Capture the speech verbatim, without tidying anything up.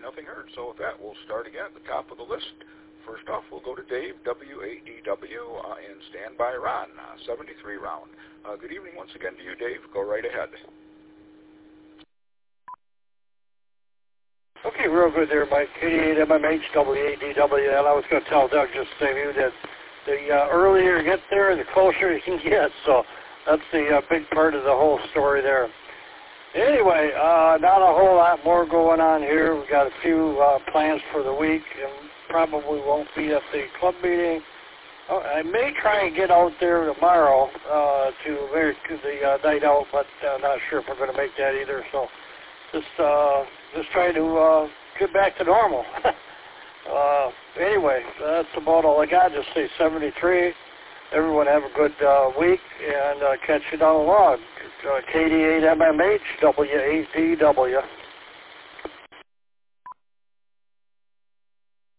nothing heard. So with that, we'll start again at the top of the list. First off, we'll go to Dave, W A D W, uh, and Stand By Ron, uh, seventy-three round. Uh, good evening once again to you, Dave. Go right ahead. Okay, real good there, Mike. eighty-eight M M H, W A D W, and I was going to tell Doug just the same you that the uh, earlier you get there, the closer you can get, so that's the uh, big part of the whole story there. Anyway, uh, not a whole lot more going on here. We've got a few uh, plans for the week, and probably won't be at the club meeting. Oh, I may try and get out there tomorrow uh, to, to the uh, night out, but uh, not sure if we're going to make that either, so just uh, just trying to uh, get back to normal. uh, anyway, that's about all I got. Just say seventy-three. Everyone have a good uh, week, and uh, catch you down the log. Uh, K D eight M M H, W A D W.